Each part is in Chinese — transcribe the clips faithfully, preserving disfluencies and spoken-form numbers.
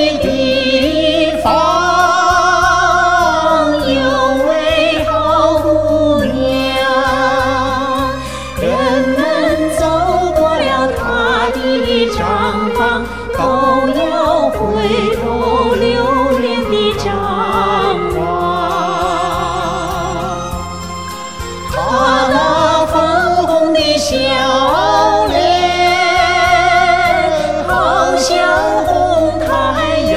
的地方，有位好姑娘，人们走过了她的账房，都要回头留恋的张望。她那粉红的笑脸，好像红太阳，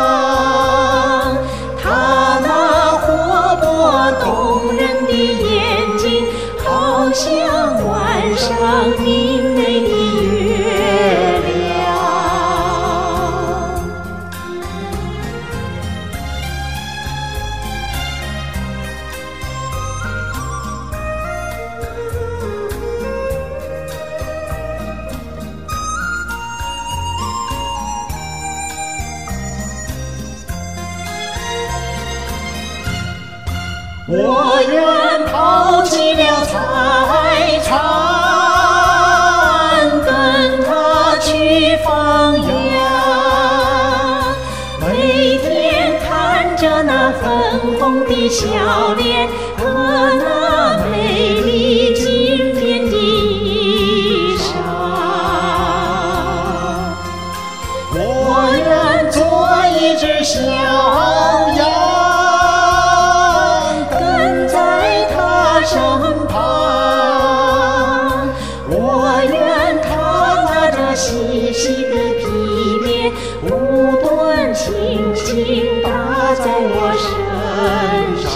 她那活泼动人的眼睛，好像晚上明媚的月亮。我愿抛弃了财产，跟他去放羊，每天看着那粉红的笑脸和那美丽金边的衣裳。我愿做一只小羊，身旁，我愿他拿着细细的皮鞭，无端轻轻打在我身上。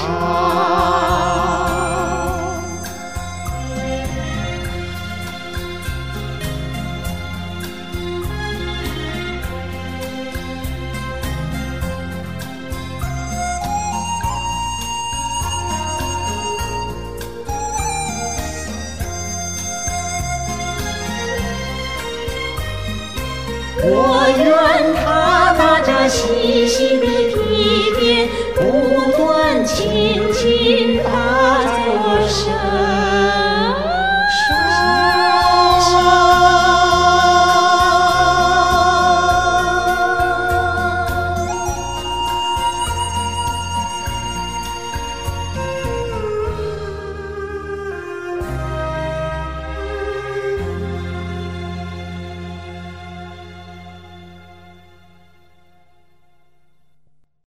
我愿他拿着细细的皮鞭，不断轻轻打